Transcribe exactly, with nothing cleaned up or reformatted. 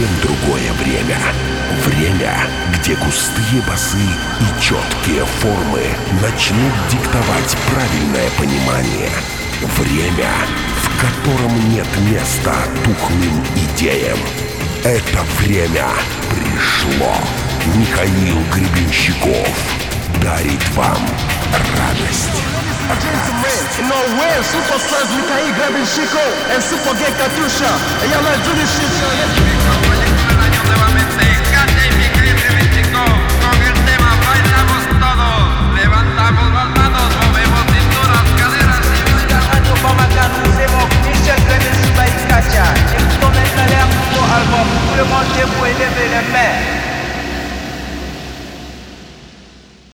совсем другое время. Время, где густые басы и четкие формы начнут диктовать правильное понимание. Время, в котором нет места тухлым идеям. Это время пришло. Михаил Гребенщиков дарит вам радость. You know where superstars Mikhail Grebenshyko and Super Gay Katusha. And y'all not do this shit, nuevamente, Katia y Miguel Grebenshyko. Con el tema bailamos todos. Levantamos las manos, movemos cinturas, caderas y Radio Bamako, c'est bon. Michel Grebenshyko et Katia. Écoutons maintenant leur nouveau album. Tout le monde debout et levez les mains.